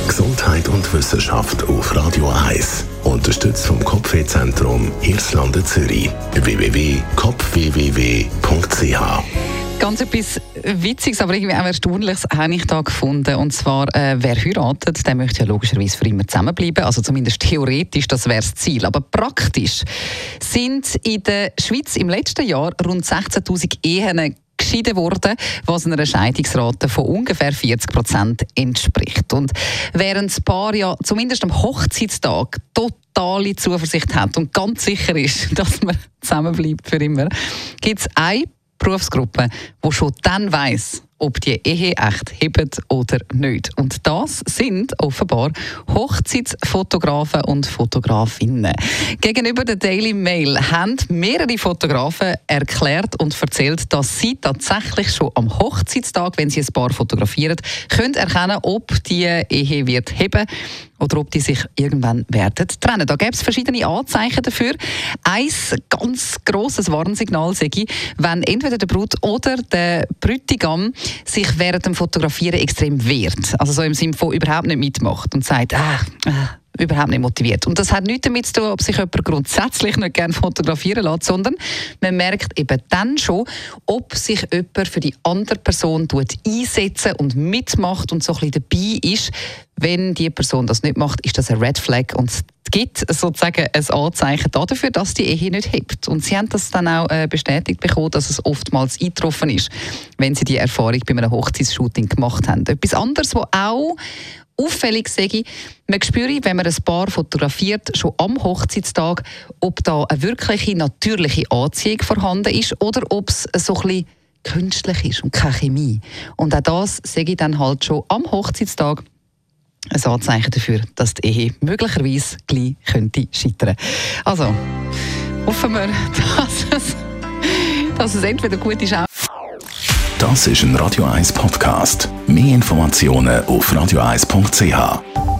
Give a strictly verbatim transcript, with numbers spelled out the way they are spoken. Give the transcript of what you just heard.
Gesundheit und Wissenschaft auf Radio eins. Unterstützt vom Kopfwehzentrum Irlande Zürich. w w w punkt kopf w w w punkt c h. Ganz etwas Witziges, aber irgendwie auch Erstaunliches habe ich da gefunden. Und zwar, äh, wer heiratet, der möchte ja logischerweise für immer zusammenbleiben. Also zumindest theoretisch, das wäre das Ziel. Aber praktisch sind in der Schweiz im letzten Jahr rund sechzehntausend Ehen geschieden worden, was einer Scheidungsrate von ungefähr vierzig Prozent entspricht. Und während das Paar ja zumindest am Hochzeitstag totale Zuversicht hat und ganz sicher ist, dass man zusammenbleibt für immer, gibt es eine Berufsgruppe, die schon dann weiss, ob die Ehe echt hebt oder nicht. Und das sind offenbar Hochzeitsfotografen und Fotografinnen. Gegenüber der Daily Mail haben mehrere Fotografen erklärt und erzählt, dass sie tatsächlich schon am Hochzeitstag, wenn sie ein Paar fotografieren, können erkennen, ob die Ehe wird heben oder ob die sich irgendwann werden trennen. Da gäbe es verschiedene Anzeichen dafür. Ein ganz grosses Warnsignal sei, wenn entweder der Brut oder der Bräutigam sich während dem Fotografieren extrem wehrt. Also so im Sinne von überhaupt nicht mitmacht und sagt, ah, ah, überhaupt nicht motiviert. Und das hat nichts damit zu tun, ob sich jemand grundsätzlich nicht gerne fotografieren lässt, sondern man merkt eben dann schon, ob sich jemand für die andere Person einsetzt und mitmacht und so ein bisschen dabei ist. Wenn die Person das nicht macht, ist das ein Red Flag und es gibt sozusagen ein Anzeichen dafür, dass die Ehe nicht hebt. Und sie haben das dann auch bestätigt bekommen, dass es oftmals eingetroffen ist, wenn sie die Erfahrung bei einem Hochzeitsshooting gemacht haben. Etwas anderes, was auch auffällig sage, man spürt, wenn man ein Paar fotografiert, schon am Hochzeitstag, ob da eine wirkliche, natürliche Anziehung vorhanden ist oder ob es so ein bisschen künstlich ist und keine Chemie. Und auch das sage ich dann halt schon am Hochzeitstag ein Anzeichen dafür, dass die Ehe möglicherweise gleich könnte scheitern. Also, hoffen wir, dass es, dass es entweder gut ist. Das ist ein Radio eins Podcast. Mehr Informationen auf radio eins punkt c h.